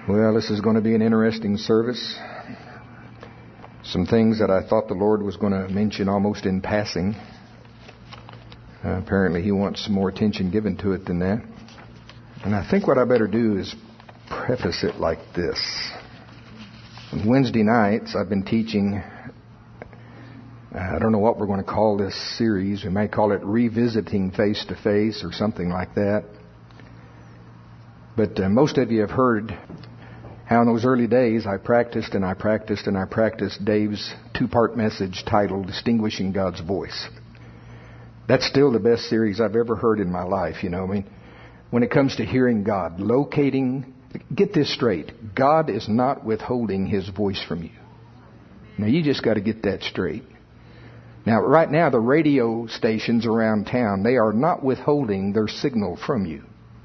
Well, this is going to be an interesting service. Some things that I thought the Lord was going to mention almost in passing. Apparently He wants some more attention given to it than that. And I think what I better do is preface it like this. On Wednesday nights, I've been teaching, I don't know what we're going to call this series. We might call it Revisiting Face to Face or something like that. But most of you have heard how in those early days I practiced Dave's two-part message titled Distinguishing God's Voice. That's still the best series I've ever heard in my life, you know. I mean, when it comes to hearing God, get this straight. God is not withholding His voice from you. Now, you just got to get that straight. Now, right now, the radio stations around town, they are not withholding their signal from you.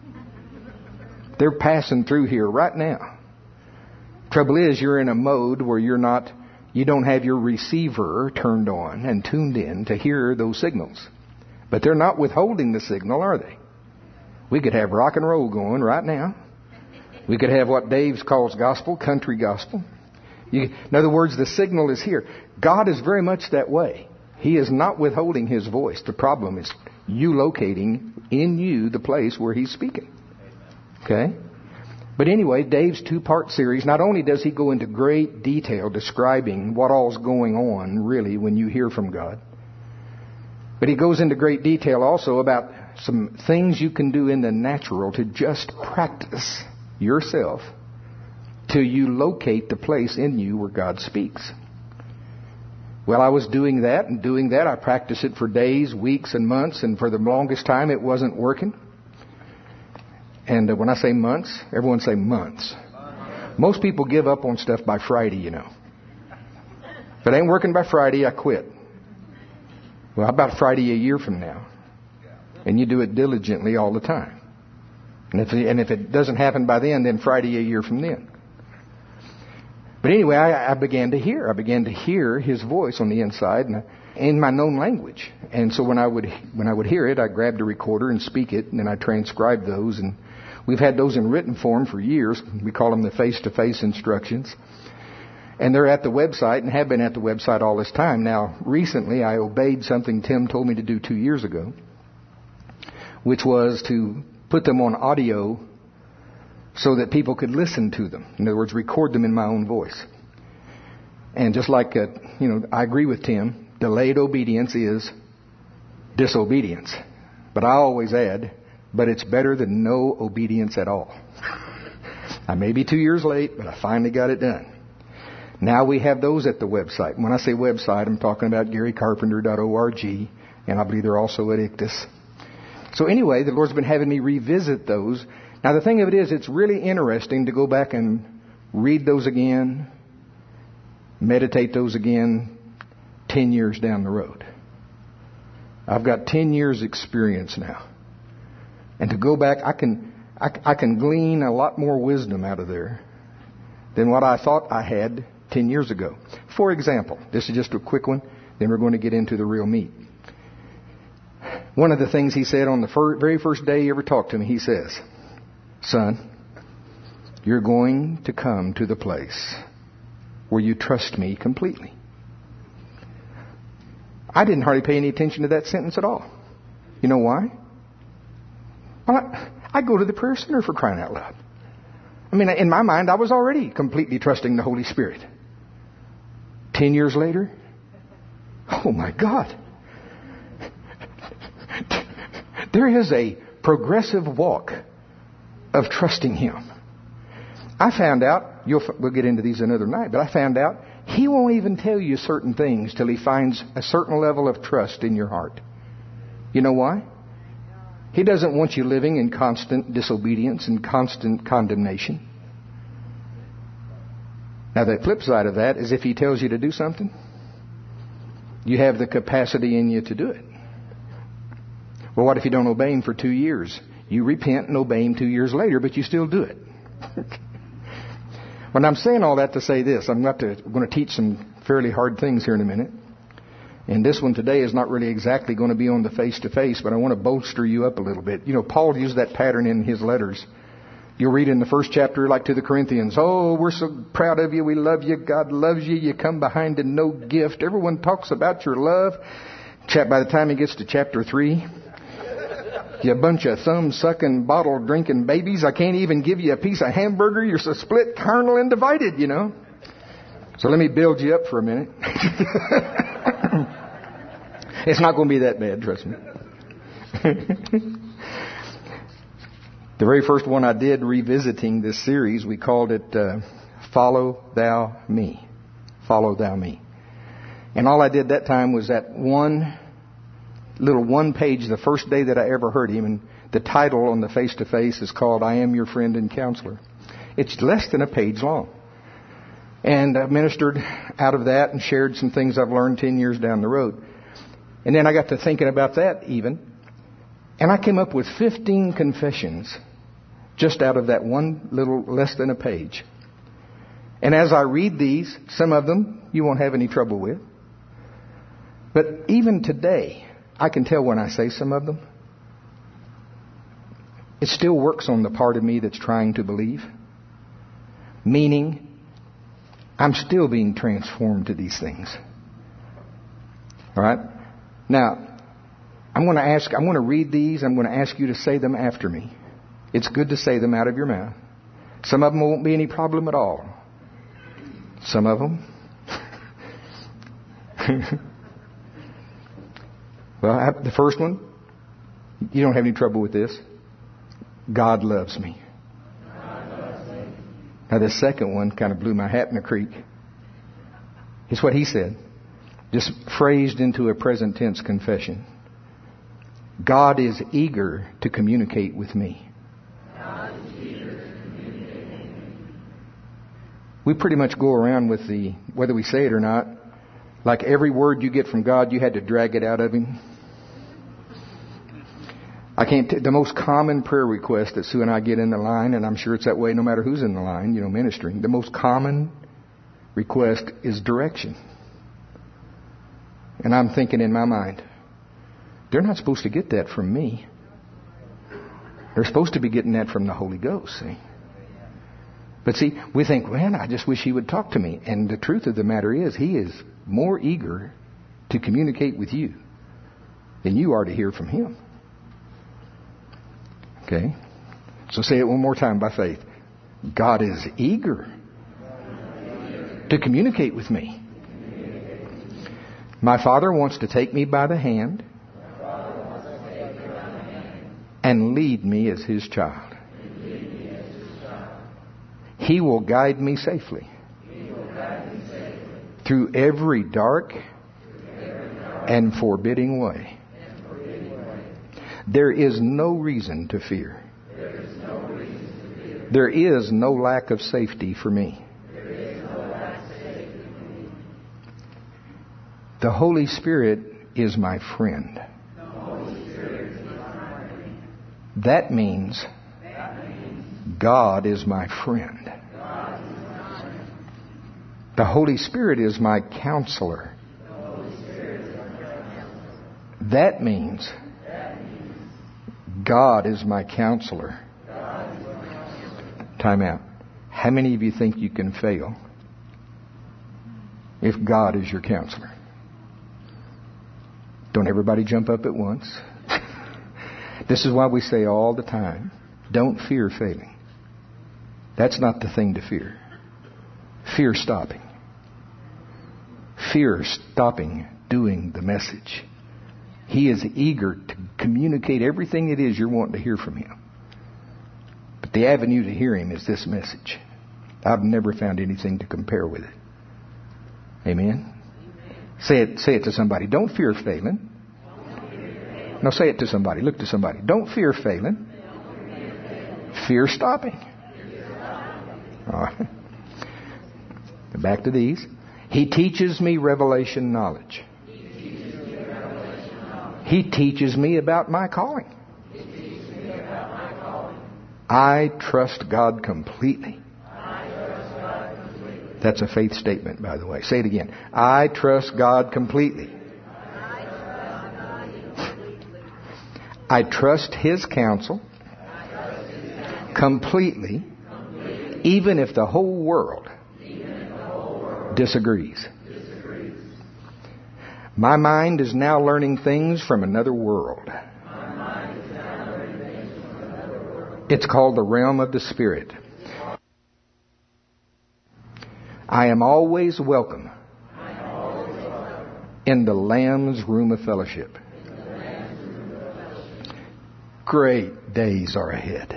They're passing through here right now. Trouble is, you're in a mode where you don't have your receiver turned on and tuned in to hear those signals. But they're not withholding the signal, are they? We could have rock and roll going right now. We could have what Dave calls gospel, country gospel. In other words, the signal is here. God is very much that way. He is not withholding His voice. The problem is you locating in you the place where He's speaking. Okay? But anyway, Dave's two-part series, not only does he go into great detail describing what all's going on, really, when you hear from God, but he goes into great detail also about some things you can do in the natural to just practice yourself till you locate the place in you where God speaks. Well, I was doing that, I practiced it for days, weeks, and months, and for the longest time it wasn't working. And when I say months, everyone say months. Most people give up on stuff by Friday, you know. If it ain't working by Friday, I quit. Well, how about Friday a year from now? And you do it diligently all the time. And if it doesn't happen by then Friday a year from then. But anyway, I began to hear. I began to hear His voice on the inside and in my known language. And so when I would hear it, I grabbed a recorder and speak it, and then I transcribed those. And we've had those in written form for years. We call them the face-to-face instructions. And they're at the website and have been at the website all this time. Now, recently I obeyed something Tim told me to do 2 years ago, which was to put them on audio so that people could listen to them. In other words, record them in my own voice. And just like, I agree with Tim. Delayed obedience is disobedience. But I always add, but it's better than no obedience at all. I may be 2 years late, but I finally got it done. Now we have those at the website. When I say website, I'm talking about GaryCarpenter.org, and I believe they're also at ICTIS. So anyway, the Lord's been having me revisit those. Now the thing of it is, it's really interesting to go back and read those again, meditate those again, 10 years down the road. I've got 10 years experience now. And to go back, I can glean a lot more wisdom out of there than what I thought I had 10 years ago. For example, this is just a quick one, then we're going to get into the real meat. One of the things he said on the very first day he ever talked to me, he says, "Son, you're going to come to the place where you trust me completely." I didn't hardly pay any attention to that sentence at all. You know why? Well, I go to the prayer center, for crying out loud. I mean, in my mind, I was already completely trusting the Holy Spirit. 10 years later, oh my God. There is a progressive walk of trusting Him. I found out, we'll get into these another night, but I found out He won't even tell you certain things till He finds a certain level of trust in your heart. You know why? He doesn't want you living in constant disobedience and constant condemnation. Now the flip side of that is if He tells you to do something, you have the capacity in you to do it. Well, what if you don't obey Him for 2 years? You repent and obey Him 2 years later, but you still do it. When I'm saying all that to say this, I'm going to teach some fairly hard things here in a minute. And this one today is not really exactly going to be on the face-to-face, but I want to bolster you up a little bit. You know, Paul used that pattern in his letters You'll read in the first chapter, like to the Corinthians, oh, we're so proud of you. We love you. God loves you. You come behind in no gift. Everyone talks about your love. By the time he gets to chapter 3, you bunch of thumb-sucking, bottle-drinking babies. I can't even give you a piece of hamburger. You're so split, carnal, and divided, you know. So let me build you up for a minute. It's not going to be that bad, trust me. The very first one I did revisiting this series, we called it Follow Thou Me. Follow Thou Me. And all I did that time was that one page, the first day that I ever heard him. And the title on the face-to-face is called I Am Your Friend and Counselor. It's less than a page long. And I ministered out of that and shared some things I've learned 10 years down the road. And then I got to thinking about that even. And I came up with 15 confessions just out of that one little less than a page. And as I read these, some of them you won't have any trouble with. But even today, I can tell when I say some of them, it still works on the part of me that's trying to believe. Meaning, I'm still being transformed to these things. All right? Now, I'm going to read these. I'm going to ask you to say them after me. It's good to say them out of your mouth. Some of them won't be any problem at all. Some of them. Well, the first one, you don't have any trouble with this. God loves me. God loves me. Now, the second one kind of blew my hat in the creek. It's what he said. Just phrased into a present tense confession. God is eager to communicate with me. God is eager to communicate with me. We pretty much go around with whether we say it or not, like every word you get from God, you had to drag it out of Him. The most common prayer request that Sue and I get in the line, and I'm sure it's that way no matter who's in the line, ministering, the most common request is direction. And I'm thinking in my mind, they're not supposed to get that from me. They're supposed to be getting that from the Holy Ghost, see? But see, we think, man, I just wish He would talk to me. And the truth of the matter is, He is more eager to communicate with you than you are to hear from Him. Okay? So say it one more time by faith. God is eager to communicate with me. My Father wants to take me by the hand and lead me as His child. He will guide me safely through every dark and forbidding way. There is no reason to fear. There is no lack of safety for me. The Holy Spirit is my friend. That means God is my friend. The Holy Spirit is my counselor. That means God is my counselor. Time out. How many of you think you can fail if God is your counselor? Don't everybody jump up at once. This is why we say all the time, don't fear failing. That's not the thing to fear. Fear stopping. Fear stopping doing the message. He is eager to communicate everything it is you're wanting to hear from Him. But the avenue to hear Him is this message. I've never found anything to compare with it. Amen? Say it to somebody. Don't fear failing. No, say it to somebody. Look to somebody. Don't fear failing. Fear stopping. All right. Back to these. He teaches me revelation knowledge. He teaches me about my calling. I trust God completely. That's a faith statement, by the way. Say it again. I trust God completely. I trust His counsel. completely, even if the whole world disagrees. My mind is now learning things from another world. It's called the realm of the Spirit. I am always welcome in the Lamb's room of fellowship. Great days are ahead.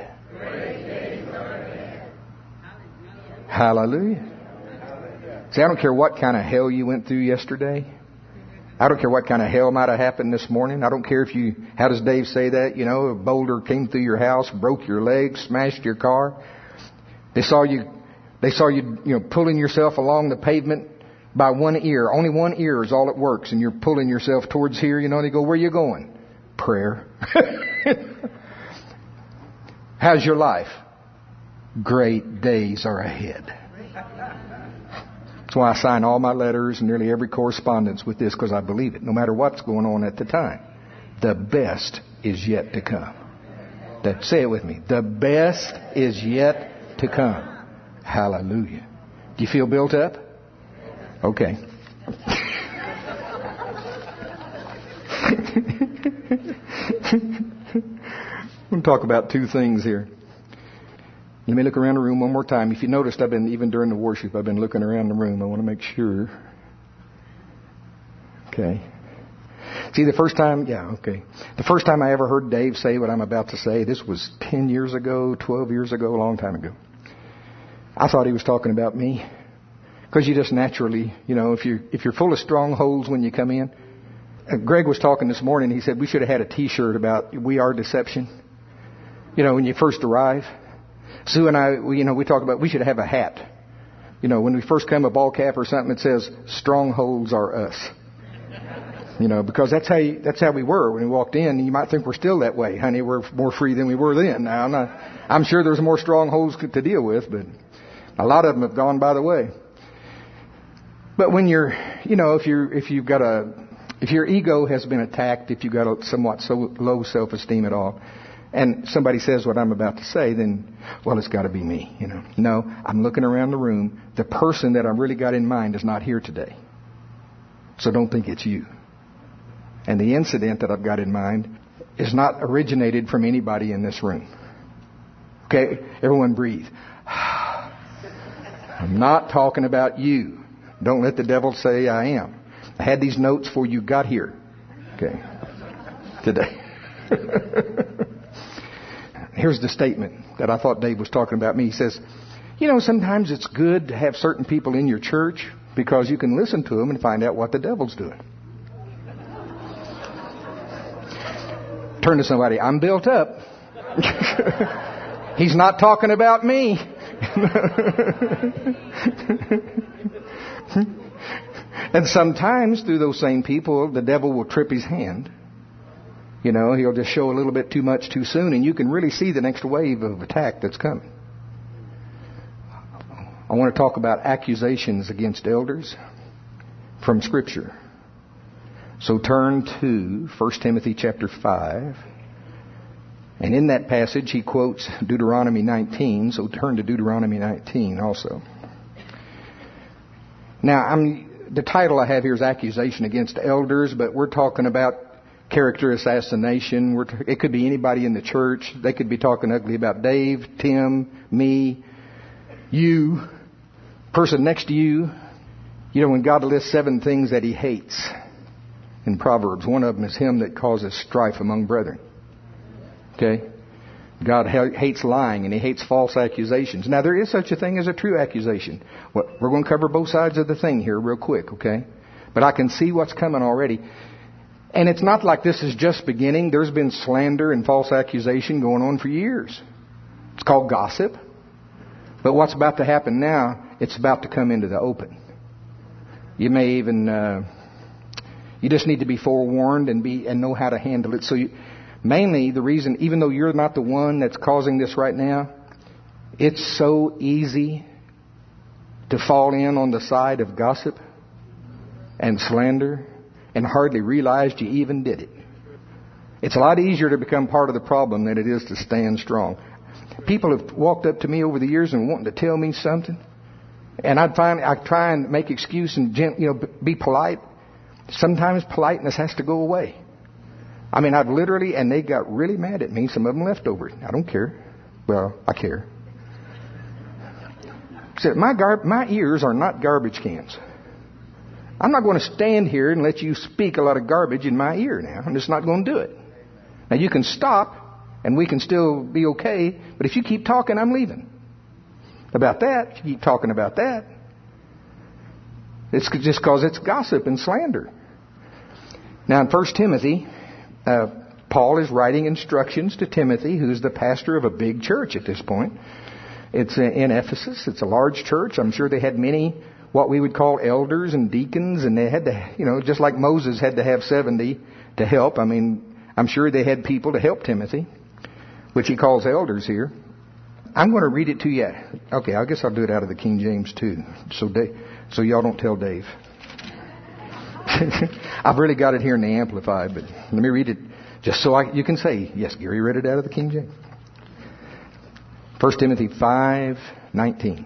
Hallelujah. See, I don't care what kind of hell you went through yesterday. I don't care what kind of hell might have happened this morning. I don't care if you, how does Dave say that? You know, a boulder came through your house, broke your leg, smashed your car. They saw you, pulling yourself along the pavement by one ear. Only one ear is all it works. And you're pulling yourself towards here, and they go, where are you going? Prayer. How's your life? Great days are ahead. That's why I sign all my letters and nearly every correspondence with this, because I believe it. No matter what's going on at the time, the best is yet to come. Say it with me. The best is yet to come. Hallelujah. Do you feel built up? Okay. I'm going to talk about two things here. Let me look around the room one more time. If you noticed, even during the worship, I've been looking around the room. I want to make sure. Okay. See, the first time I ever heard Dave say what I'm about to say, this was 10 years ago, 12 years ago, a long time ago. I thought he was talking about me. Because you just naturally, if you're full of strongholds when you come in. Greg was talking this morning. He said we should have had a T-shirt about "We Are Deception." When you first arrive. Sue and I, we talk about we should have a hat. When we first come, a ball cap or something that says "Strongholds are us." Because that's how we were when we walked in. You might think we're still that way, honey. We're more free than we were then. Now I'm sure there's more strongholds to deal with, but a lot of them have gone by the way. But when you're, if your ego has been attacked, if you've got a somewhat so low self-esteem at all, and somebody says what I'm about to say, then, well, it's got to be me, No, I'm looking around the room. The person that I really got in mind is not here today. So don't think it's you. And the incident that I've got in mind is not originated from anybody in this room. Okay, everyone breathe. I'm not talking about you. Don't let the devil say I am. I had these notes before you got here. Okay. Today. Here's the statement that I thought Dave was talking about me. He says, sometimes it's good to have certain people in your church because you can listen to them and find out what the devil's doing. Turn to somebody. I'm built up. He's not talking about me. And sometimes through those same people, the devil will trip his hand. He'll just show a little bit too much too soon, and you can really see the next wave of attack that's coming. I want to talk about accusations against elders from Scripture. So turn to 1 Timothy chapter 5. And in that passage, he quotes Deuteronomy 19. So turn to Deuteronomy 19 also. Now, the title I have here is Accusation Against Elders, but we're talking about character assassination. It could be anybody in the church. They could be talking ugly about Dave, Tim, me, you, person next to you. When God lists 7 things that He hates in Proverbs, one of them is him that causes strife among brethren. Okay? God hates lying and He hates false accusations. Now, there is such a thing as a true accusation. We're going to cover both sides of the thing here real quick, okay? But I can see what's coming already. And it's not like this is just beginning. There's been slander and false accusation going on for years. It's called gossip. But what's about to happen now, it's about to come into the open. You may even, you just need to be forewarned and know how to handle it. So mainly the reason, even though you're not the one that's causing this right now, it's so easy to fall in on the side of gossip and slander and hardly realized you even did it. It's a lot easier to become part of the problem than it is to stand strong. People have walked up to me over the years and wanting to tell me something. And I try and make excuse and be polite. Sometimes politeness has to go away. I mean, I've literally, and they got really mad at me. Some of them left over. I don't care. Well, I care. Said, my ears are not garbage cans. I'm not going to stand here and let you speak a lot of garbage in my ear now. I'm just not going to do it. Now, you can stop, and we can still be okay. But if you keep talking, I'm leaving. About that, if you keep talking about that, it's just because it's gossip and slander. Now, in 1 Timothy, Paul is writing instructions to Timothy, who's the pastor of a big church at this point. It's in Ephesus. It's a large church. I'm sure they had many what we would call elders and deacons, and they had to, just like Moses had to have 70 to help. I mean, I'm sure they had people to help Timothy, which he calls elders here. I'm going to read it to you. Okay, I guess I'll do it out of the King James too, so y'all don't tell Dave. I've really got it here in the Amplified, but let me read it just so you can say, yes, Gary read it out of the King James. 1 Timothy 5:19.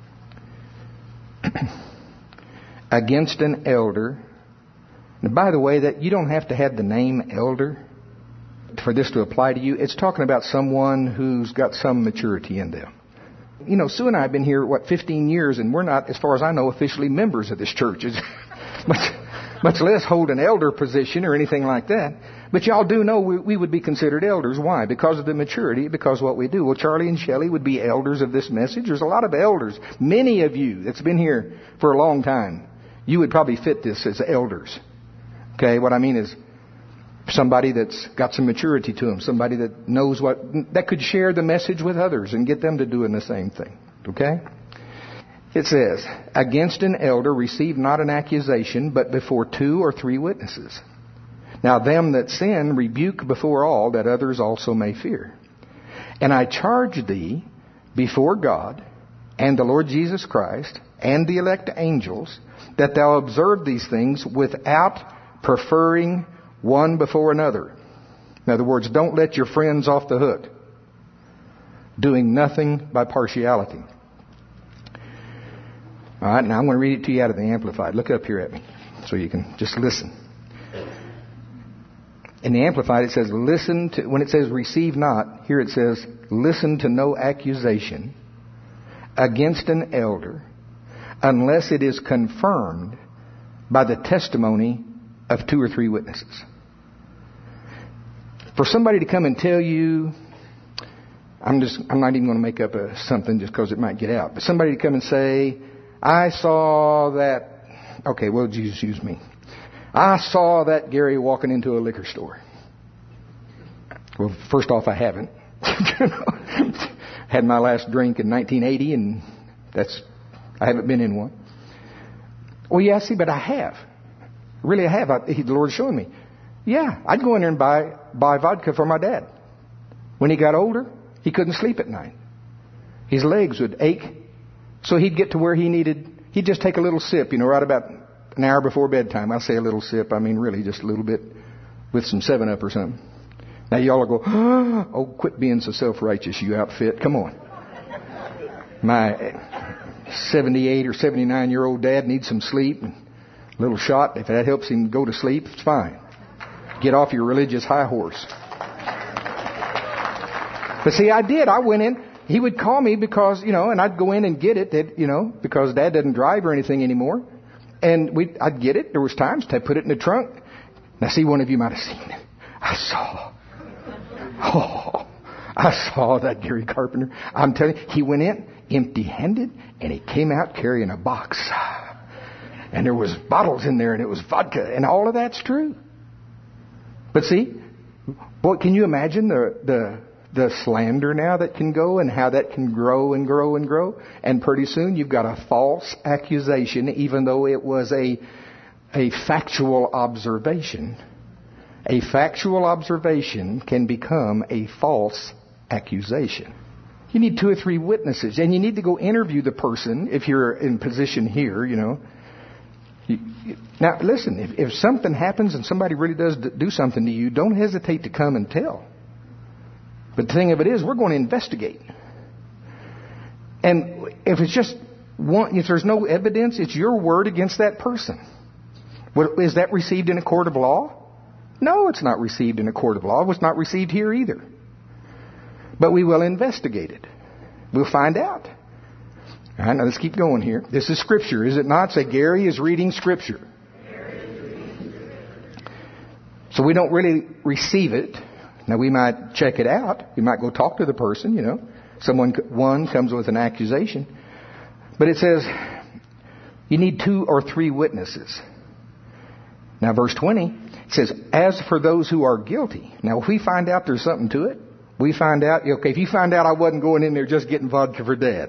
Against an elder. Now, by the way, that you don't have to have the name elder for this to apply to you. It's talking about someone who's got some maturity in them. Sue and I have been here, 15 years, and we're not, as far as I know, officially members of this church. Much less hold an elder position or anything like that. But y'all do know we would be considered elders. Why? Because of the maturity, because of what we do. Well, Charlie and Shelley would be elders of this message. There's a lot of elders. Many of you that's been here for a long time, you would probably fit this as elders. Okay, what I mean is somebody that's got some maturity to them, somebody that knows that could share the message with others and get them to doing the same thing. Okay? It says, against an elder receive not an accusation, but before 2 or 3 witnesses. Now them that sin rebuke before all, that others also may fear. And I charge thee before God and the Lord Jesus Christ and the elect angels, that thou observe these things without preferring one before another. In other words, don't let your friends off the hook. Doing nothing by partiality. All right, now I'm going to read it to you out of the Amplified. Look up here at me so you can just listen. In the Amplified it says, listen to, when it says receive not, here it says, listen to no accusation against an elder unless it is confirmed by the testimony of 2 or 3 witnesses. For somebody to come and tell you, I'm not even going to make up something just because it might get out, but somebody to come and say, I saw that, okay, well, Jesus used me. I saw that Gary walking into a liquor store. Well, first off, I haven't. Had my last drink in 1980, and I haven't been in one. Well, yeah, see, but I have. Really, I have. The Lord's showing me. Yeah, I'd go in there and buy vodka for my dad. When he got older, he couldn't sleep at night. His legs would ache. So he'd get to where he'd just take a little sip, right about an hour before bedtime. I say a little sip, I mean really just a little bit with some 7-Up or something. Now y'all will go, oh, quit being so self-righteous, you outfit. Come on. My 78 or 79-year-old dad needs some sleep. A little shot, if that helps him go to sleep, it's fine. Get off your religious high horse. But see, I went in. He would call me because, and I'd go in and get it, because Dad doesn't drive or anything anymore. And I'd get it. There was times I'd put it in the trunk. Now, see, one of you might have seen it. I saw that Gary Carpenter. I'm telling you, he went in empty-handed, and he came out carrying a box. And there was bottles in there, and it was vodka, and all of that's true. But see, boy, can you imagine the slander now that can go and how that can grow and grow and grow? And pretty soon you've got a false accusation, even though it was a factual observation. A factual observation can become a false accusation. You need 2 or 3 witnesses, and you need to go interview the person if you're in position here, Now, listen, if something happens and somebody really does do something to you, don't hesitate to come and tell. But the thing of it is, we're going to investigate. And if it's just one, if there's no evidence, it's your word against that person. Is that received in a court of law? No, it's not received in a court of law. It was not received here either. But we will investigate it. We'll find out. All right, now let's keep going here. This is Scripture, is it not? Say, Gary is reading Scripture. So we don't really receive it. Now we might check it out. We might go talk to the person, you know. One comes with an accusation. But it says, you need 2 or 3 witnesses. Now verse 20, it says, as for those who are guilty. Now if we find out there's something to it, we find out, okay, if you find out I wasn't going in there just getting vodka for Dad.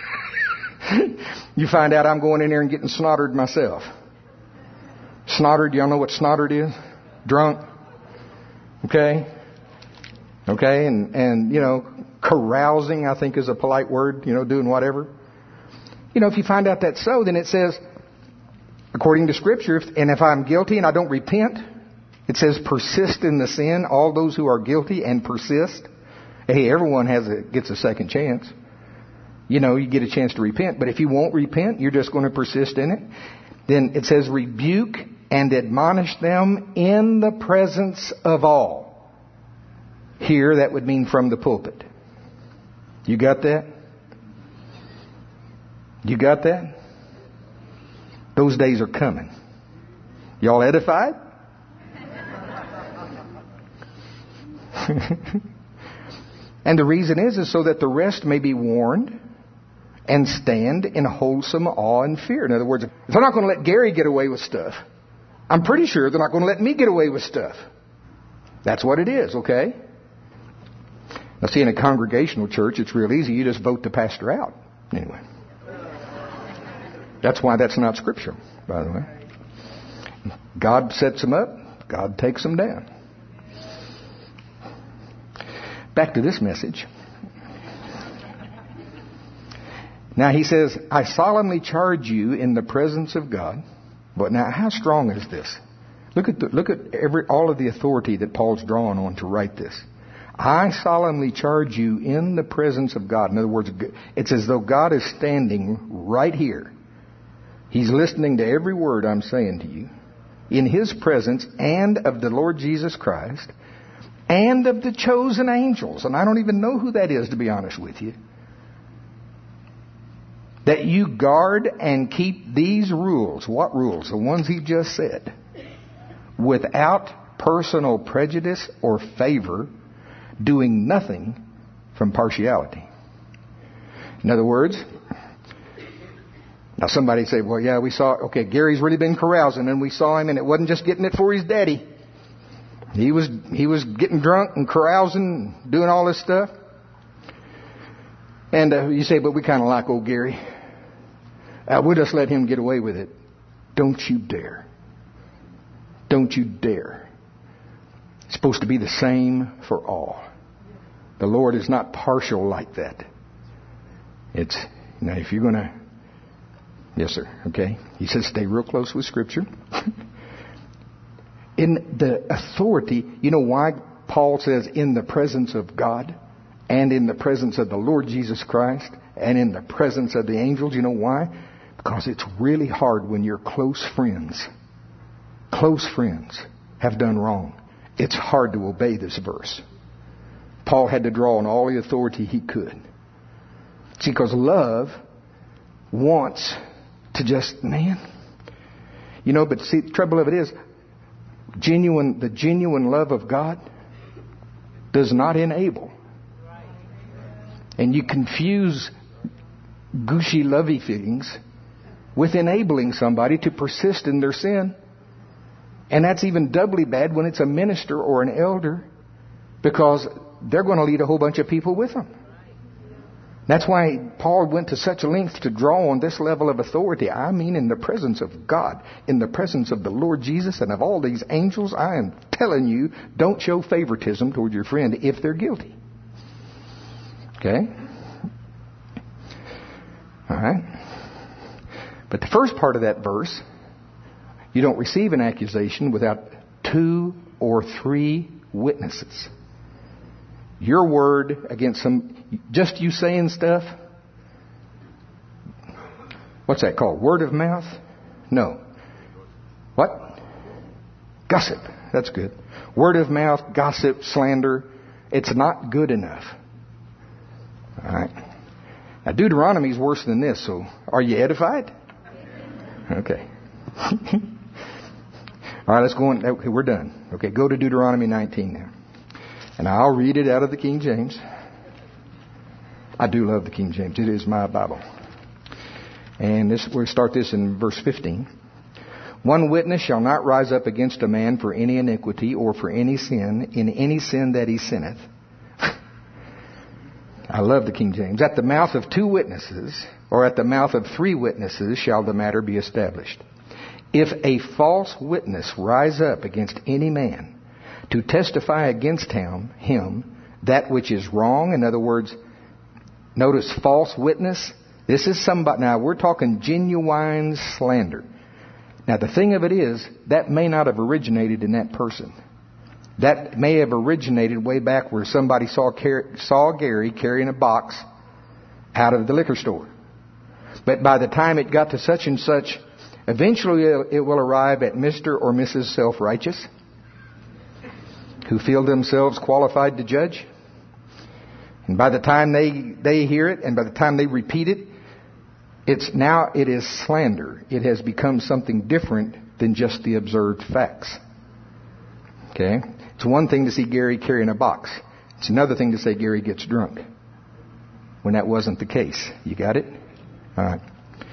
You find out I'm going in there and getting snottered myself. Snottered, y'all know what snottered is? Drunk. Okay? Okay, and you know, carousing, I think is a polite word, you know, doing whatever. You know, if you find out that's so, then it says, according to Scripture, if I'm guilty and I don't repent, it says persist in the sin, all those who are guilty and persist. Hey, everyone gets a second chance. You know, you get a chance to repent. But if you won't repent, you're just going to persist in it. Then it says rebuke and admonish them in the presence of all. Here, that would mean from the pulpit. You got that? You got that? Those days are coming. Y'all edified? And the reason is so that the rest may be warned and stand in wholesome awe and fear. In other words, if they're not going to let Gary get away with stuff, I'm pretty sure they're not going to let me get away with stuff. That's what it is, okay? Now see, in a congregational church, it's real easy. You just vote the pastor out. Anyway. That's why that's not Scripture, by the way. God sets them up. God takes them down. Back to this message. Now he says, I solemnly charge you in the presence of God. But now, how strong is this? Look at all of the authority that Paul's drawing on to write this. I solemnly charge you in the presence of God. In other words, it's as though God is standing right here. He's listening to every word I'm saying to you. In His presence and of the Lord Jesus Christ and of the chosen angels. And I don't even know who that is, to be honest with you. That you guard and keep these rules. What rules? The ones he just said. Without personal prejudice or favor, doing nothing from partiality. In other words, now somebody say, well, yeah, we saw, okay, Gary's really been carousing and we saw him and it wasn't just getting it for his daddy. He was getting drunk and carousing, doing all this stuff. And you say, but we kind of like old Gary. We'll just let him get away with it. Don't you dare. Don't you dare. It's supposed to be the same for all. The Lord is not partial like that. It's, now if you're going to, yes sir, okay. He says stay real close with Scripture. In the authority, you know why Paul says in the presence of God and in the presence of the Lord Jesus Christ and in the presence of the angels? You know why? Because it's really hard when your close friends have done wrong. It's hard to obey this verse. Paul had to draw on all the authority he could. See, because love wants to just, man. You know, but see, the trouble of it is, the genuine love of God does not enable. And you confuse gushy, lovey feelings with enabling somebody to persist in their sin. And that's even doubly bad when it's a minister or an elder, because they're going to lead a whole bunch of people with them. That's why Paul went to such a length to draw on this level of authority. I mean, in the presence of God, in the presence of the Lord Jesus and of all these angels, I am telling you, don't show favoritism toward your friend if they're guilty. Okay? All right. But the first part of that verse, you don't receive an accusation without 2 or 3 witnesses. Your word against just you saying stuff. What's that called? Word of mouth? No. What? Gossip. That's good. Word of mouth, gossip, slander. It's not good enough. All right. Now, Deuteronomy is worse than this, so are you edified? Okay. All right, let's go on. Okay, we're done. Okay, go to Deuteronomy 19 now. And I'll read it out of the King James. I do love the King James. It is my Bible. And we'll start this in verse 15. One witness shall not rise up against a man for any iniquity or for any sin, in any sin that he sinneth. I love the King James. At the mouth of 2 witnesses, or at the mouth of 3 witnesses, shall the matter be established. If a false witness rise up against any man to testify against him that which is wrong, in other words, notice false witness. This is somebody, now we're talking genuine slander. Now the thing of it is, that may not have originated in that person. That may have originated way back where somebody saw Gary carrying a box out of the liquor store. But by the time it got to such and such, eventually it will arrive at Mr. or Mrs. Self-Righteous, who feel themselves qualified to judge. And by the time they hear it, and by the time they repeat it, it is slander. It has become something different than just the observed facts. Okay? It's one thing to see Gary carrying a box. It's another thing to say Gary gets drunk, when that wasn't the case. You got it? All right.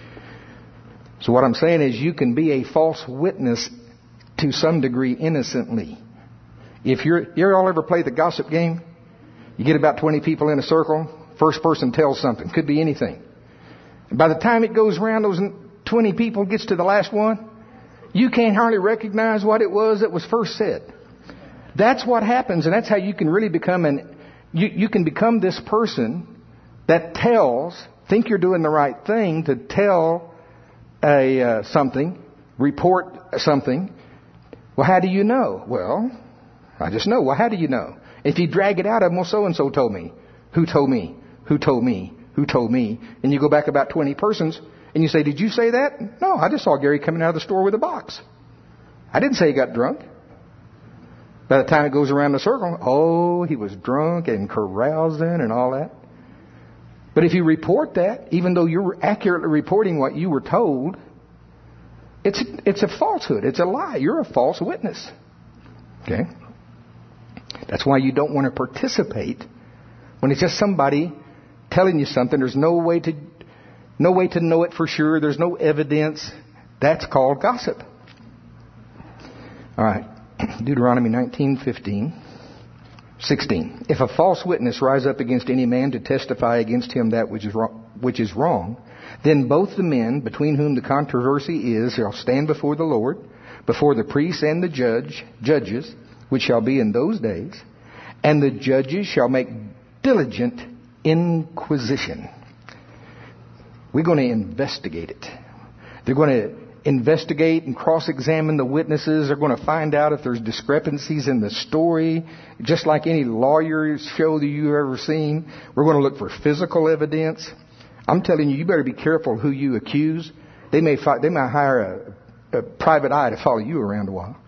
So what I'm saying is you can be a false witness to some degree innocently. If you all ever play the gossip game? You get about 20 people in a circle. First person tells something. Could be anything. And by the time it goes around, those 20 people gets to the last one, you can't hardly recognize what it was that was first said. That's what happens, and that's how you can really become you can become this person that think you're doing the right thing to tell something, report something. Well, how do you know? Well, I just know. Well, how do you know? If you drag it out of them, well, so-and-so told me. Who told me? Who told me? Who told me? And you go back about 20 persons, and you say, did you say that? No, I just saw Gary coming out of the store with a box. I didn't say he got drunk. By the time it goes around the circle, he was drunk and carousing and all that. But if you report that, even though you're accurately reporting what you were told, it's a falsehood. It's a lie. You're a false witness. Okay? That's why you don't want to participate when it's just somebody telling you something. There's no way to know it for sure. There's no evidence. That's called gossip. All right. Deuteronomy 19:16. If a false witness rise up against any man to testify against him that which is wrong, then both the men between whom the controversy is shall stand before the Lord, before the priests and the judges, which shall be in those days, and the judges shall make diligent inquisition. We're going to investigate it. They're going to investigate and cross-examine the witnesses. They're going to find out if there's discrepancies in the story, just like any lawyer show that you've ever seen. We're going to look for physical evidence. I'm telling you, you better be careful who you accuse. They might hire a private eye to follow you around a while.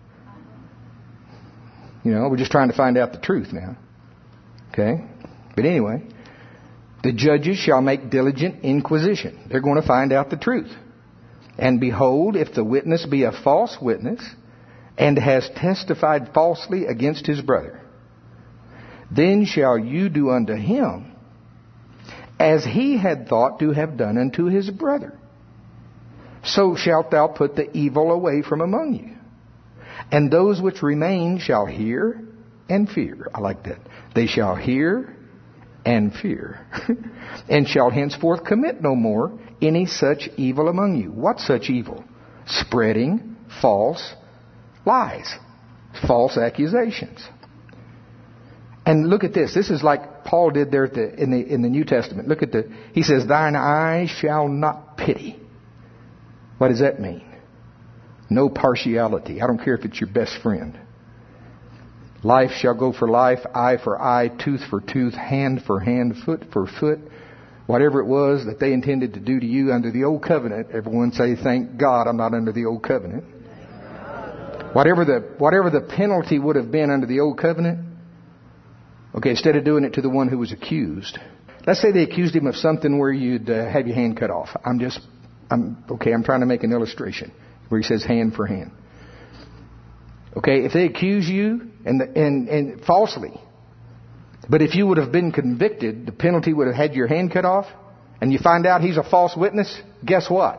We're just trying to find out the truth now. Okay? But anyway, the judges shall make diligent inquisition. They're going to find out the truth. And behold, if the witness be a false witness and has testified falsely against his brother, then shall you do unto him as he had thought to have done unto his brother. So shalt thou put the evil away from among you. And those which remain shall hear and fear. I like that. They shall hear and fear, and shall henceforth commit no more any such evil among you. What such evil? Spreading false lies, false accusations. And look at this. This is like Paul did there in the New Testament. Look at he says, thine eyes shall not pity. What does that mean? No partiality. I don't care if it's your best friend. Life shall go for life, eye for eye, tooth for tooth, hand for hand, foot for foot. Whatever it was that they intended to do to you under the old covenant, everyone say, thank God I'm not under the old covenant. Whatever the penalty would have been under the old covenant, okay, instead of doing it to the one who was accused, let's say they accused him of something where you'd have your hand cut off. I'm trying to make an illustration where he says hand for hand. Okay, if they accuse you and falsely, but if you would have been convicted, the penalty would have had your hand cut off, and you find out he's a false witness, guess what?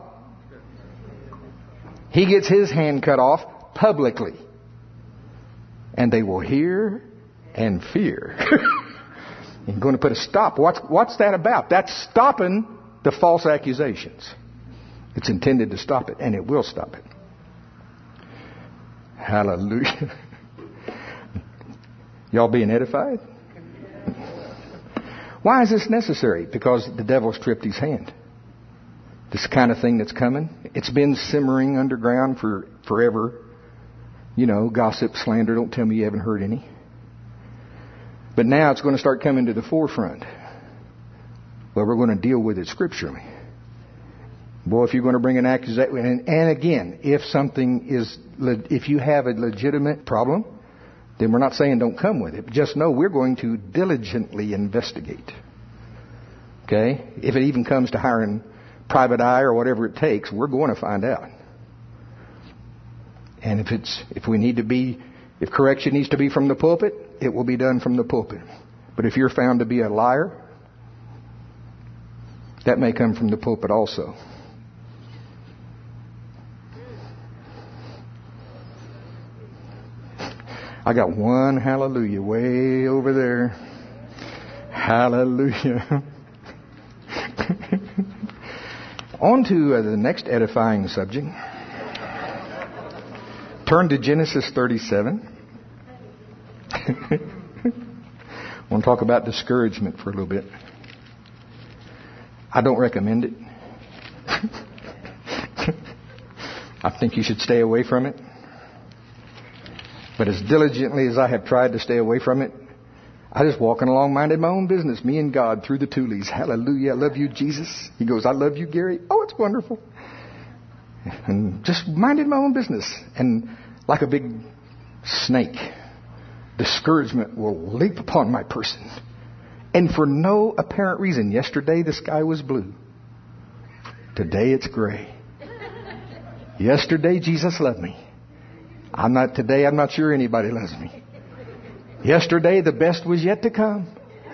He gets his hand cut off publicly. And they will hear and fear. You're going to put a stop. What's that about? That's stopping the false accusations. It's intended to stop it, and it will stop it. Hallelujah. Y'all being edified? Why is this necessary? Because the devil's tripped his hand. This kind of thing that's coming, it's been simmering underground for forever. You know, gossip, slander, don't tell me you haven't heard any. But now it's going to start coming to the forefront. Well, we're going to deal with it scripturally. Boy, if you're going to bring an accusation, and again, if you have a legitimate problem, then we're not saying don't come with it. Just know we're going to diligently investigate. Okay? If it even comes to hiring private eye or whatever it takes, we're going to find out. And if correction needs to be from the pulpit, it will be done from the pulpit. But if you're found to be a liar, that may come from the pulpit also. I got one hallelujah way over there. Hallelujah. On to the next edifying subject. Turn to Genesis 37. I want to talk about discouragement for a little bit. I don't recommend it. I think you should stay away from it. But as diligently as I have tried to stay away from it, I just walking along, minded my own business, me and God through the tulies. Hallelujah, I love you, Jesus. He goes, I love you, Gary. Oh, it's wonderful. And just minded my own business. And like a big snake, discouragement will leap upon my person. And for no apparent reason. Yesterday the sky was blue. Today it's gray. Yesterday Jesus loved me. Today I'm not sure anybody loves me. Yesterday the best was yet to come.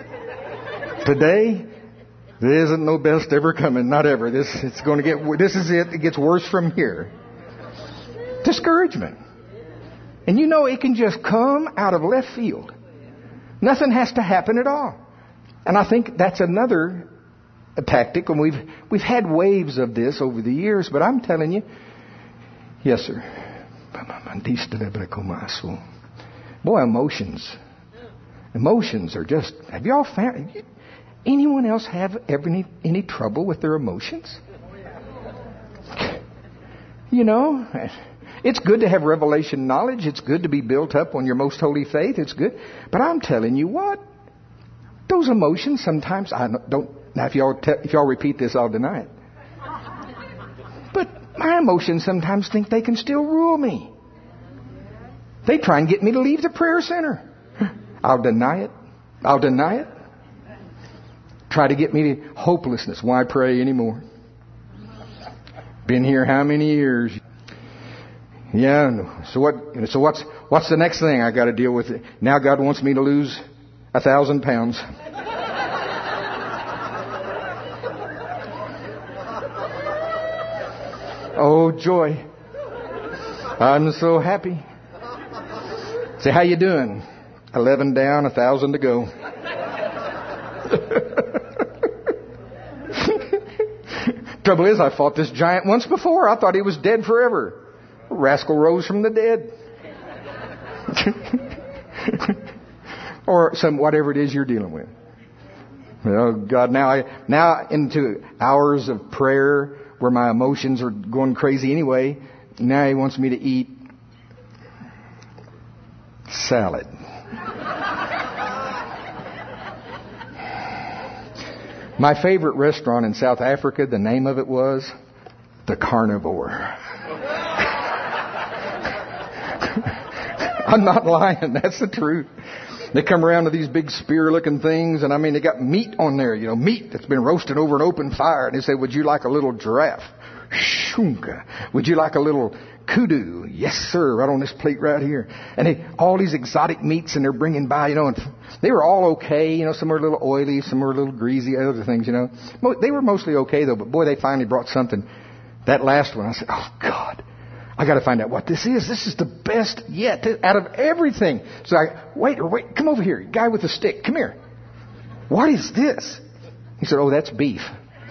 Today there isn't no best ever coming, not ever. This is it. It gets worse from here. Discouragement. And you know it can just come out of left field. Nothing has to happen at all. And I think that's another tactic, and we've had waves of this over the years, but I'm telling you, yes sir. Boy, emotions are just, have y'all found, anyone else have any trouble with their emotions? You know, it's good to have revelation knowledge. It's good to be built up on your most holy faith. It's good. But I'm telling you what, those emotions sometimes, now if y'all repeat this, I'll deny it. But my emotions sometimes think they can still rule me. They try and get me to leave the prayer center. I'll deny it. Try to get me to hopelessness. Why pray anymore? Been here how many years? Yeah. So what's the next thing I got to deal with? Now God wants me to lose 1,000 pounds. Oh joy! I'm so happy. Say, how you doing? 11 down, 1,000 to go. Trouble is, I fought this giant once before. I thought he was dead forever. Rascal rose from the dead. Or whatever it is you're dealing with. Oh God, now into hours of prayer where my emotions are going crazy anyway. Now He wants me to eat salad. My favorite restaurant in South Africa, the name of it was The Carnivore. I'm not lying. That's the truth. They come around to these big spear-looking things, and I mean, they got meat on there, meat that's been roasted over an open fire. And they say, would you like a little giraffe? Shunka. Would you like a little kudu? Yes, sir, right on this plate right here. And all these exotic meats, and they're bringing by, and they were all okay. Some were a little oily, some were a little greasy, other things, They were mostly okay, though, but boy, they finally brought something. That last one, I said, oh, God. I got to find out what this is. This is the best yet out of everything. So wait, come over here. Guy with the stick, come here. What is this? He said, oh, that's beef.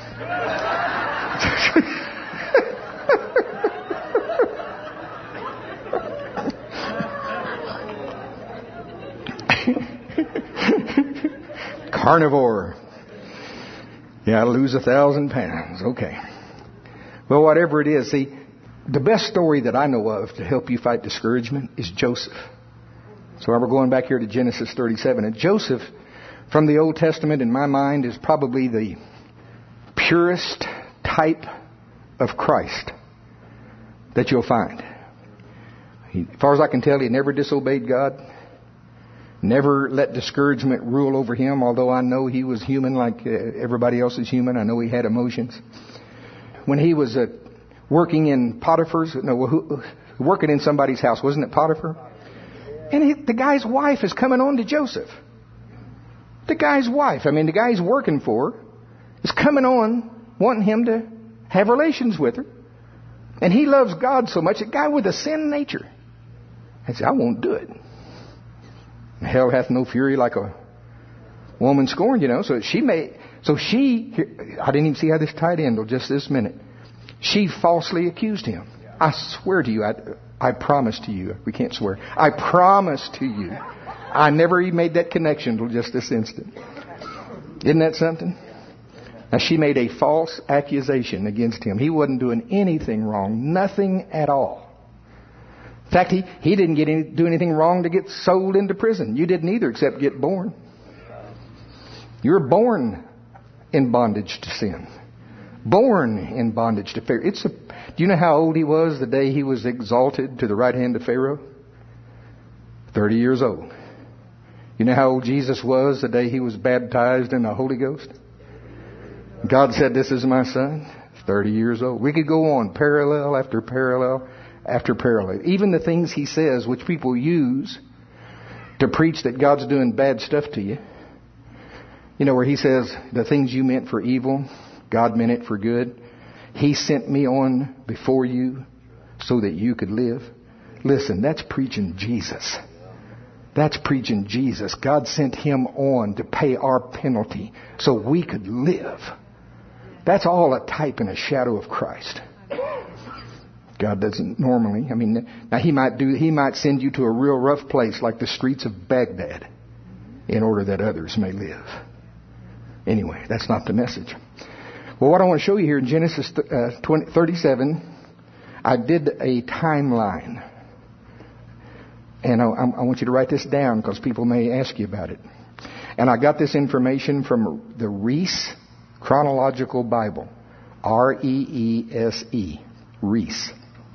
Carnivore. Yeah, I'll lose 1,000 pounds. Okay. Well, whatever it is, see, the best story that I know of to help you fight discouragement is Joseph. So we're going back here to Genesis 37. And Joseph, from the Old Testament, in my mind, is probably the purest type of Christ that you'll find. As far as I can tell, he never disobeyed God. Never let discouragement rule over him, although I know he was human like everybody else is human. I know he had emotions. When he was working in working in somebody's house, wasn't it Potiphar? And the guy's wife is coming on to Joseph. The guy's wife, the guy he's working for, is coming on, wanting him to have relations with her. And he loves God so much, a guy with a sin nature. I said, I won't do it. Hell hath no fury like a woman scorned, So I didn't even see how this tied in till just this minute. She falsely accused him. I swear to you, I promise to you, we can't swear. I promise to you, I never even made that connection till just this instant. Isn't that something? Now she made a false accusation against him. He wasn't doing anything wrong, nothing at all. In fact, he didn't do anything wrong to get sold into prison. You didn't either, except get born. You were born in bondage to sin. Born in bondage to Pharaoh. Do you know how old he was the day he was exalted to the right hand of Pharaoh? 30 years old. You know how old Jesus was the day he was baptized in the Holy Ghost? God said, this is my son. 30 years old. We could go on parallel after parallel after parallel. Even the things he says, which people use to preach that God's doing bad stuff to you. Where he says, the things you meant for evil, God meant it for good. He sent me on before you so that you could live. Listen, that's preaching Jesus. That's preaching Jesus. God sent him on to pay our penalty so we could live. That's all a type and a shadow of Christ. God doesn't normally. Now he might send you to a real rough place like the streets of Baghdad in order that others may live. Anyway, that's not the message. Well, what I want to show you here in Genesis 37, I did a timeline. And I want you to write this down because people may ask you about it. And I got this information from the Reese Chronological Bible. R-E-E-S-E. Reese.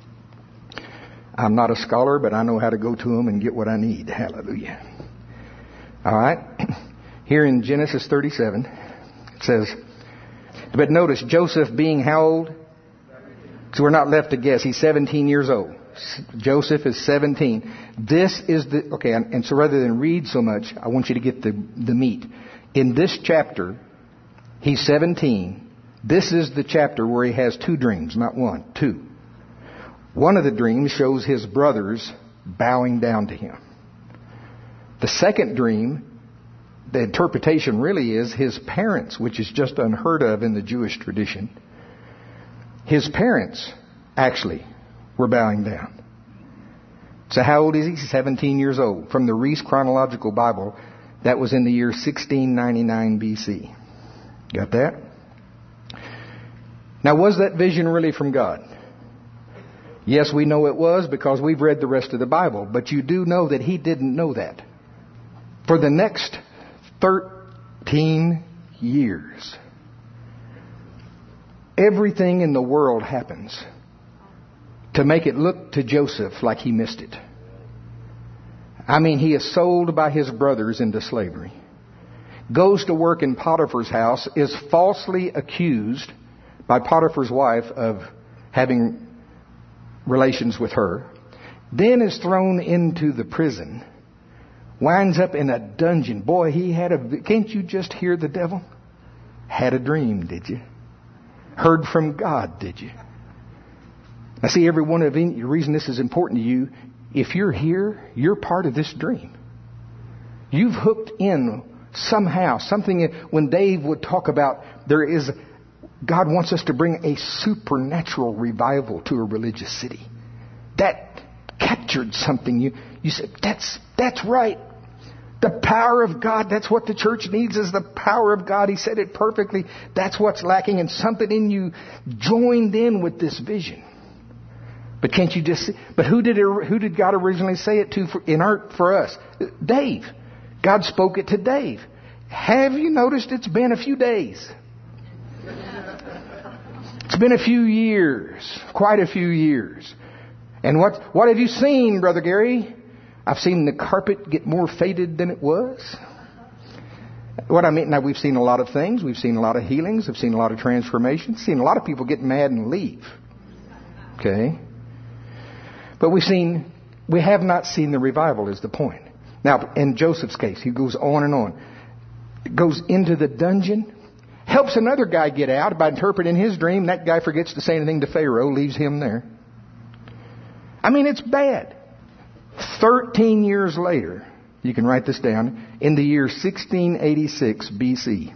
I'm not a scholar, but I know how to go to them and get what I need. Hallelujah. All right. Here in Genesis 37, it says, but notice Joseph being how old? So we're not left to guess. He's 17 years old. Joseph is 17. This is and so rather than read so much, I want you to get the meat. In this chapter, he's 17. This is the chapter where he has two dreams, not one, two. One of the dreams shows his brothers bowing down to him. The second dream, the interpretation really is his parents, which is just unheard of in the Jewish tradition. His parents actually were bowing down. So how old is he? 17 years old. From the Reese Chronological Bible, that was in the year 1699 BC. Got that? Now, was that vision really from God? Yes, we know it was because we've read the rest of the Bible. But you do know that he didn't know that. For the next 13 years, Everything in the world happens to make it look to Joseph like he missed it. I mean, he is sold by his brothers into slavery. Goes to work in Potiphar's house, is falsely accused by Potiphar's wife of having relations with her. Then is thrown into the prison. Winds up in a dungeon. Boy, can't you just hear the devil? Had a dream, did you? Heard from God, did you? I see every one of you, the reason this is important to you, if you're here, you're part of this dream. You've hooked in somehow, something, when Dave would talk about God wants us to bring a supernatural revival to a religious city. That captured something. You said, that's right. The power of God, that's what the church needs, is the power of God. He said it perfectly. That's what's lacking, and something in you joined in with this vision. But can't you just see? But who did God originally say it to for us? Dave. God spoke it to Dave. Have you noticed it's been a few days? It's been a few years. Quite a few years. And what have you seen, Brother Gary? I've seen the carpet get more faded than it was. What I mean, now we've seen a lot of things. We've seen a lot of healings. We've seen a lot of transformations. Seen a lot of people get mad and leave. Okay? But we have not seen the revival is the point. Now, in Joseph's case, he goes on and on. Goes into the dungeon. Helps another guy get out by interpreting his dream. That guy forgets to say anything to Pharaoh. Leaves him there. I mean, it's bad. 13 years later, you can write this down, in the year 1686 BC,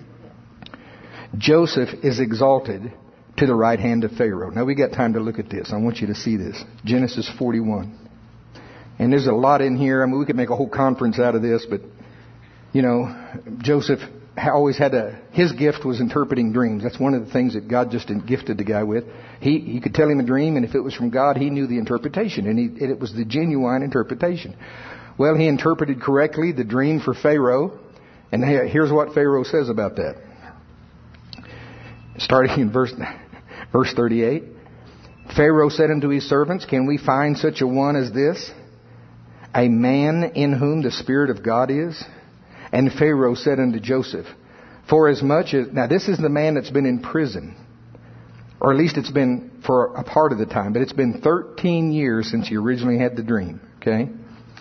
Joseph is exalted to the right hand of Pharaoh. Now we got time to look at this. I want you to see this. Genesis 41. And there's a lot in here. I mean, we could make a whole conference out of this, but, Joseph always had his gift was interpreting dreams. That's one of the things that God just gifted the guy with. He could tell him a dream, and if it was from God, he knew the interpretation, and it was the genuine interpretation. Well, he interpreted correctly the dream for Pharaoh, and here's what Pharaoh says about that. Starting in verse 38. Pharaoh said unto his servants, can we find such a one as this, a man in whom the Spirit of God is? And Pharaoh said unto Joseph, for as much as... Now this is the man that's been in prison. Or at least it's been for a part of the time. But it's been 13 years since he originally had the dream. Okay?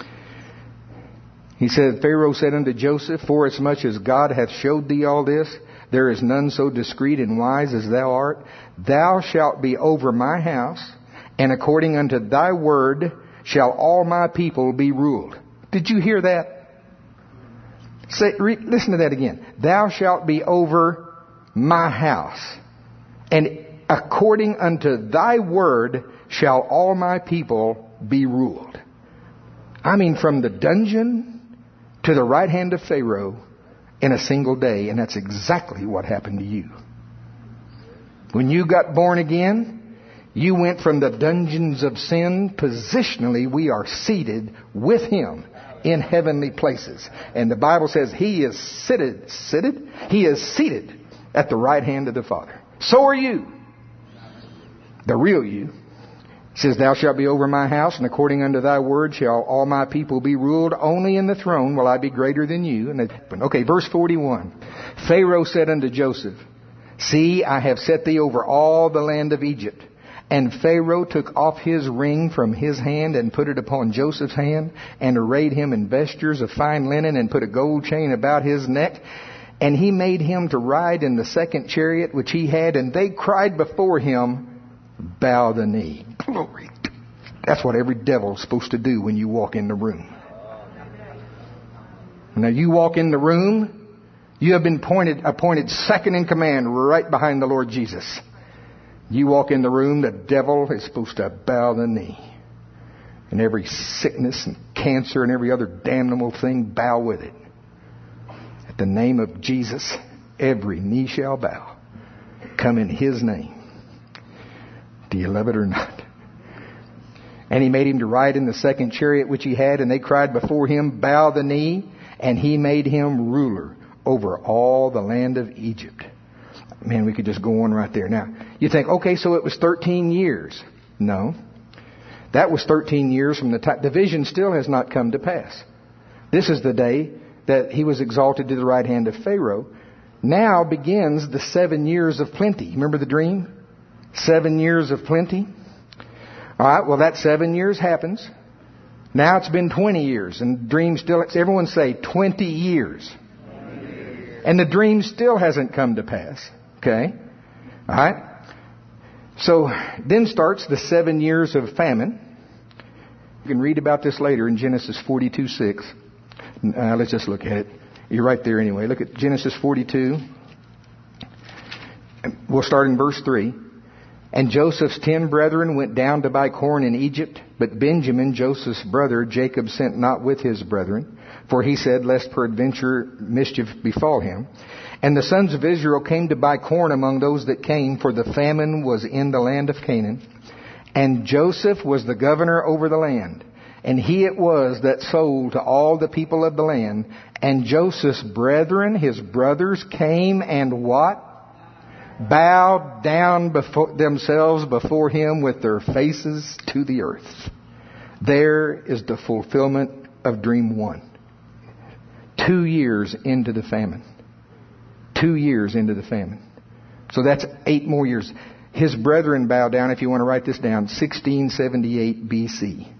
He said, Pharaoh said unto Joseph, for as much as God hath showed thee all this, there is none so discreet and wise as thou art. Thou shalt be over my house, and according unto thy word shall all my people be ruled. Did you hear that? Listen to that again. Thou shalt be over my house, and according unto thy word shall all my people be ruled. I mean, from the dungeon to the right hand of Pharaoh in a single day, and that's exactly what happened to you. When you got born again, you went from the dungeons of sin. Positionally, we are seated with Him in heavenly places. And the Bible says He is seated at the right hand of the Father. So are you. The real you. It says, thou shalt be over my house, and according unto thy word shall all my people be ruled. Only in the throne will I be greater than you. Okay, verse 41. Pharaoh said unto Joseph, see, I have set thee over all the land of Egypt. And Pharaoh took off his ring from his hand and put it upon Joseph's hand, and arrayed him in vestures of fine linen, and put a gold chain about his neck. And he made him to ride in the second chariot which he had, and they cried before him, bow the knee. Glory. That's what every devil is supposed to do when you walk in the room. Now you walk in the room, you have been appointed second in command right behind the Lord Jesus. You walk in the room, the devil is supposed to bow the knee. And every sickness and cancer and every other damnable thing, bow with it. At the name of Jesus, every knee shall bow. Come in His name. Do you love it or not? And he made him to ride in the second chariot which he had, and they cried before him, bow the knee, and he made him ruler over all the land of Egypt. Man, we could just go on right there. Now, you think, okay, so it was 13 years. No. That was 13 years from the time. The vision still has not come to pass. This is the day that he was exalted to the right hand of Pharaoh. Now begins the 7 years of plenty. Remember the dream? 7 years of plenty. All right, well, that 7 years happens. Now it's been 20 years, and the dream still, everyone say 20 years. And the dream still hasn't come to pass. Okay? All right? So then starts the 7 years of famine. You can read about this later in Genesis 42:6. Let's just look at it. You're right there anyway. Look at Genesis 42. We'll start in verse 3. And Joseph's 10 brethren went down to buy corn in Egypt, but Benjamin, Joseph's brother, Jacob sent not with his brethren, for he said, lest peradventure mischief befall him. And the sons of Israel came to buy corn among those that came, for the famine was in the land of Canaan. And Joseph was the governor over the land. And he it was that sold to all the people of the land. And Joseph's brethren, his brothers, came and what? Bowed down themselves before him with their faces to the earth. There is the fulfillment of dream 1. 2 years into the famine. 2 years into the famine. So that's 8 more years. His brethren bowed down, if you want to write this down, 1678 BC.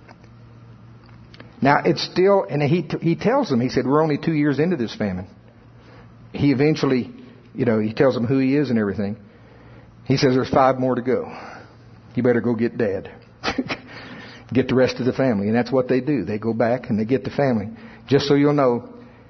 Now it's still, and he tells them, he said, we're only 2 years into this famine. He eventually, he tells them who he is and everything. He says there's 5 more to go. You better go get Dad. Get the rest of the family. And that's what they do. They go back and they get the family. Just so you'll know,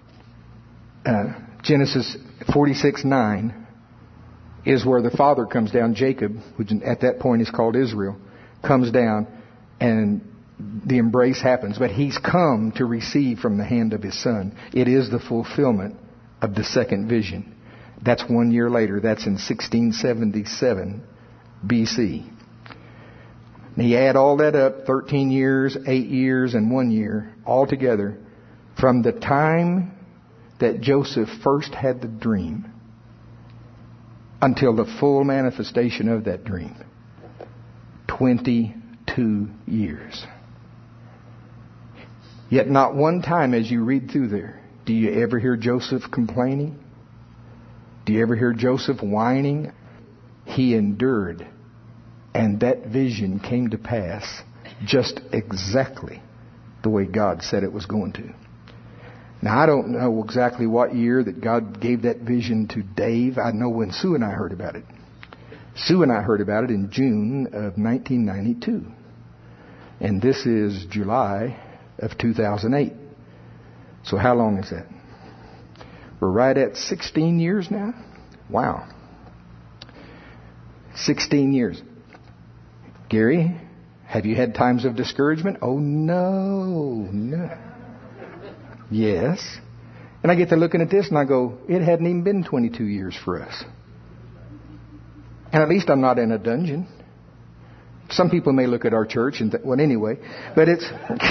Genesis 46:9 is where the father comes down, Jacob, which at that point is called Israel, comes down and the embrace happens. But he's come to receive from the hand of his son. It is the fulfillment of the second vision. That's 1 year later. That's in 1677 BC. And you add all that up, 13 years, 8 years, and 1 year, all together, from the time that Joseph first had the dream until the full manifestation of that dream. 22 years. Yet not one time as you read through there, do you ever hear Joseph complaining? Do you ever hear Joseph whining? He endured, and that vision came to pass just exactly the way God said it was going to. Now, I don't know exactly what year that God gave that vision to Dave. I know when Sue and I heard about it. Sue and I heard about it in June of 1992. And this is July of 2008. So how long is that? We're right at 16 years now? Wow. 16 years. Gary, have you had times of discouragement? Oh, no. Yes. And I get to looking at this and I go, it hadn't even been 22 years for us. And at least I'm not in a dungeon. Some people may look at our church and think, well, anyway. But it's...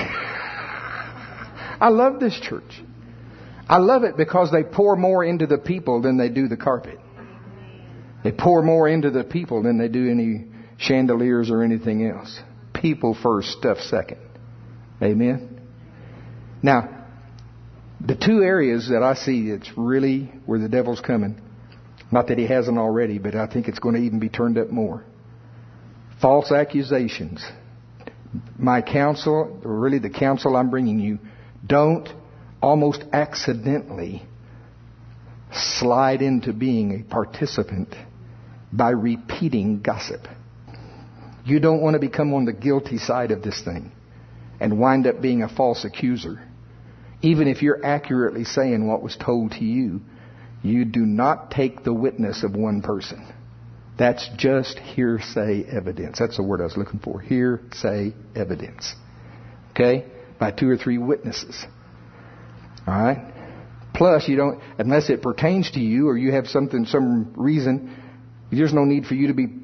I love this church. I love it because they pour more into the people than they do the carpet. They pour more into the people than they do any chandeliers or anything else. People first, stuff second. Amen? Now, the 2 areas that I see it's really where the devil's coming, not that he hasn't already, but I think it's going to even be turned up more. False accusations. My counsel, or really the counsel I'm bringing you, don't almost accidentally slide into being a participant by repeating gossip. You don't want to become on the guilty side of this thing and wind up being a false accuser. Even if you're accurately saying what was told to you, you do not take the witness of one person. That's just hearsay evidence. That's the word I was looking for. Hearsay evidence. Okay? By 2 or 3 witnesses. All right? Plus, you don't, unless it pertains to you or you have some reason, there's no need for you to be,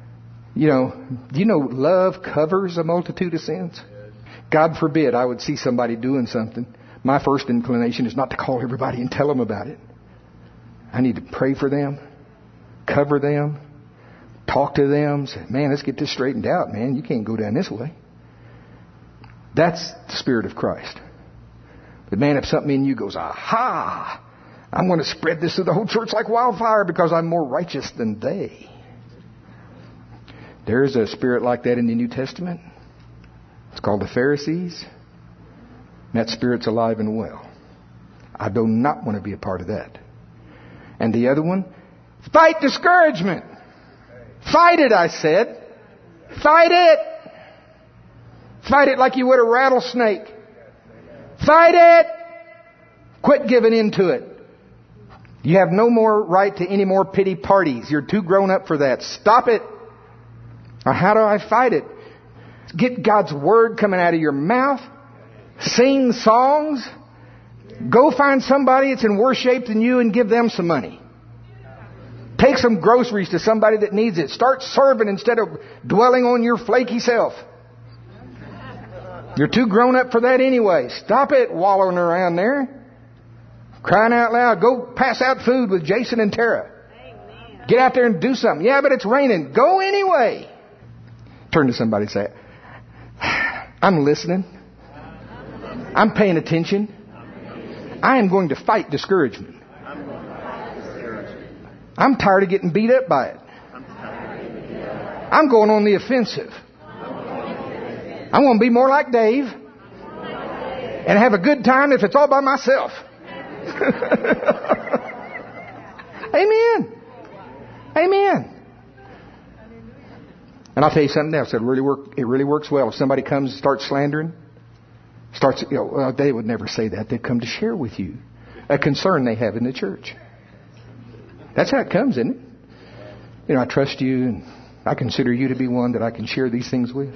love covers a multitude of sins. God forbid I would see somebody doing something. My first inclination is not to call everybody and tell them about it. I need to pray for them. cover them, talk to them, say, man, let's get this straightened out, man. You can't go down this way. That's the Spirit of Christ. But man, if something in you goes, aha, I'm going to spread this to the whole church like wildfire because I'm more righteous than they. There's a spirit like that in the New Testament. It's called the Pharisees. And that spirit's alive and well. I do not want to be a part of that. And the other one, fight discouragement. Fight it, I said. Fight it. Fight it like you would a rattlesnake. Fight it. Quit giving in to it. You have no more right to any more pity parties. You're too grown up for that. Stop it. Now, how do I fight it? Get God's Word coming out of your mouth. Sing songs. Go find somebody that's in worse shape than you and give them some money. Take some groceries to somebody that needs it. Start serving instead of dwelling on your flaky self. You're too grown up for that anyway. Stop it wallowing around there. Crying out loud. Go pass out food with Jason and Tara. Amen. Get out there and do something. Yeah, but it's raining. Go anyway. Turn to somebody and say, I'm listening. I'm paying attention. I am going to fight discouragement. I'm tired of getting beat up by it. I'm going on the offensive. I want to be more like Dave and have a good time if it's all by myself. Amen. Amen. And I'll tell you something else. It really works well. If somebody comes and starts slandering, they would never say that. They'd come to share with you a concern they have in the church. That's how it comes, isn't it? I trust you and I consider you to be one that I can share these things with.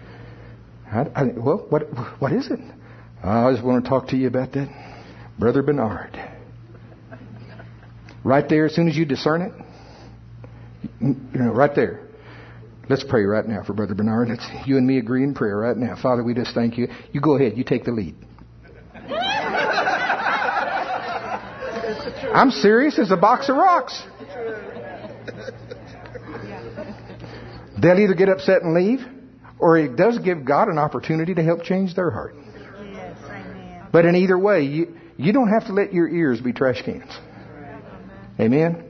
What is it? I just want to talk to you about that. Brother Bernard. Right there, as soon as you discern it, right there. Let's pray right now for Brother Bernard. Let's you and me agree in prayer right now. Father, we just thank you. You go ahead. You take the lead. I'm serious as a box of rocks. They'll either get upset and leave, or it does give God an opportunity to help change their heart. Yes, amen. But in either way, you don't have to let your ears be trash cans. Amen.